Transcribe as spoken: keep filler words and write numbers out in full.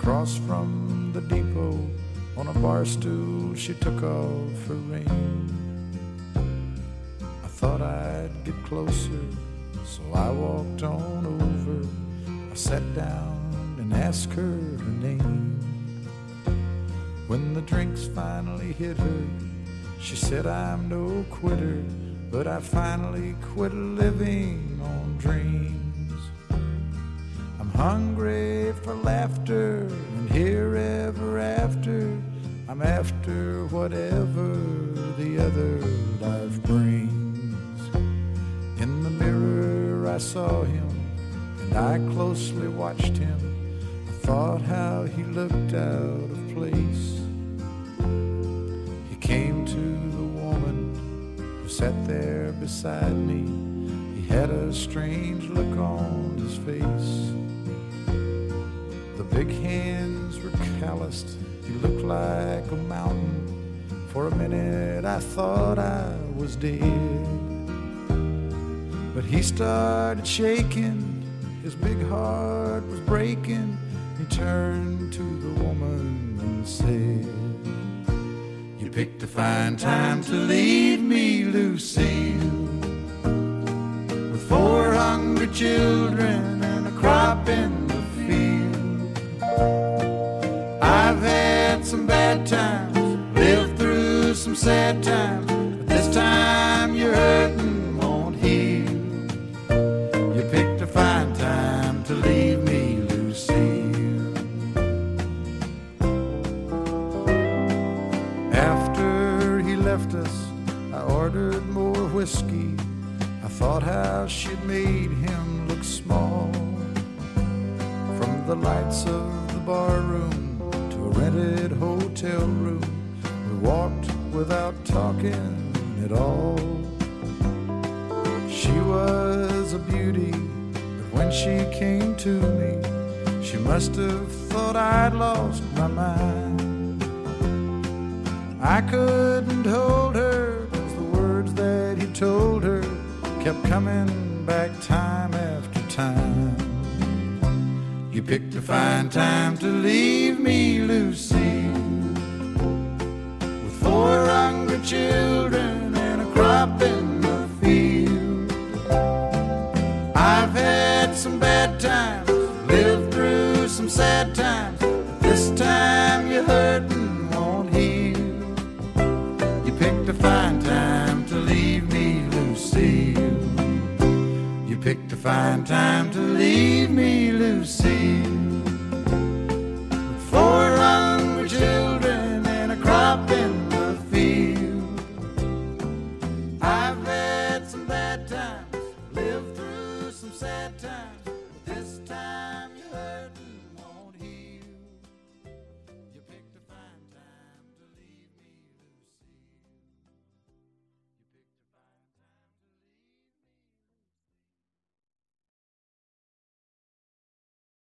Across from the depot, on a bar stool, she took off her ring. I thought I'd get closer, so I walked on over. I sat down and asked her her name. When the drinks finally hit her, she said, I'm no quitter, but I finally quit living on dreams. I'm hungry for laughter, and here ever after, I'm after whatever the other life brings. In the mirror I saw him, and I closely watched him. I thought how he looked out of place. He came to the woman who sat there beside me. He had a strange look on his face. The big hands were calloused. He looked like a mountain. For a minute I thought I was dead. But he started shaking. His big heart was breaking. He turned to the woman and said, you picked a fine time to leave me, Lucille, with four hungry children and a crop in the field. I've had some bad times, lived through some sad times, but this time you're hurting won't heal. You picked a fine time to leave me, Lucille. After he left us, I ordered more whiskey. I thought how she'd made him look small. From the lights of the bar room to a rented hotel room, we walked without talking at all. She was a beauty, but when she came to me, she must have thought I'd lost my mind. I couldn't hold her, 'cause the words that he told her kept coming back time after time. You picked a fine time to leave me, Lucille, with four hungry children and a crop in the field. I've had some bad times, lived through some sad times, but this time you're hurting won't heal. You picked a fine time to leave me, Lucille. You picked a fine time to leave